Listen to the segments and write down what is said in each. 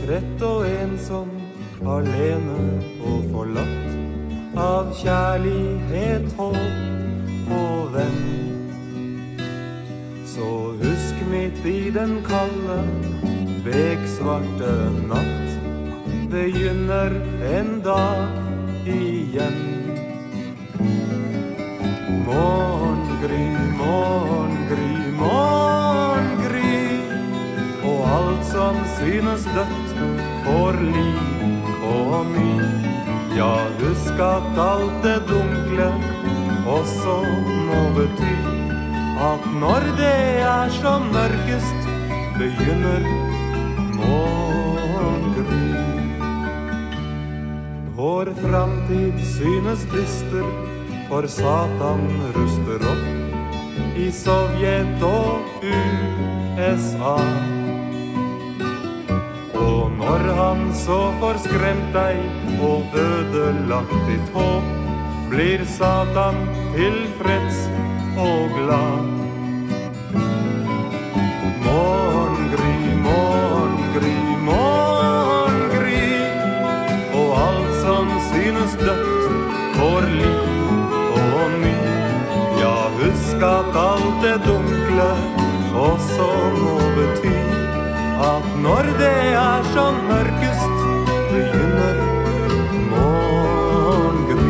trett og ensom, alene og forlatt av kjærlighet, håp og venn. Så husk midt i den kalde, beksvarte natt, begynner en dag igjen. Morgengry, morgengry, morgengry, og alt som synes dødt får liv og my. Ja, husk at alt det dunkle også må bety at når det er som mørkest, begynner morgengry. Vår framtid synes dyster, for Satan ruster opp i Sovjet og USA. Og når han så får skremt deg og ødelagt ditt håp, blir Satan tilfreds og glad. Morgengry, morgengry, morgengry, og alt som synes dødt får liv og my. Ja, husk at alt det dunkle også må bety at når det er som mørkest, begynner morgengry.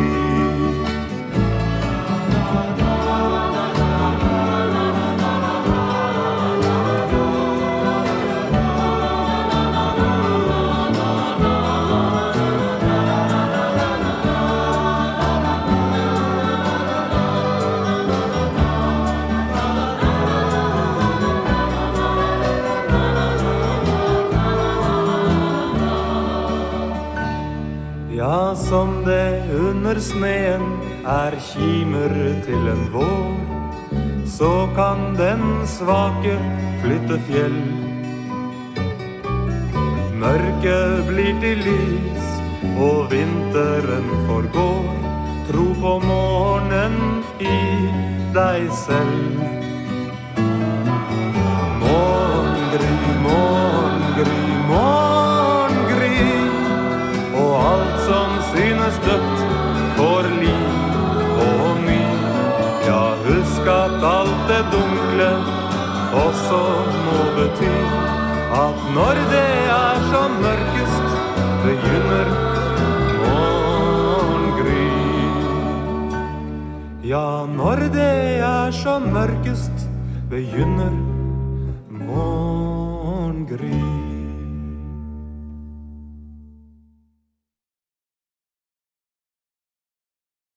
Ja, som det under sneen er kimer til en vår, så kan den svake flytte fjell. Mørket blir til lys, og vinteren forgår. Tro på morgenen i deg selv. Morgengry, morgengry, morgengry, og alt som synes dødt får liv og my. Ja, husk at alt det dunkle også må bety at når det er som mørkest, begynner morgengry. Ja, når det er som mørkest, begynner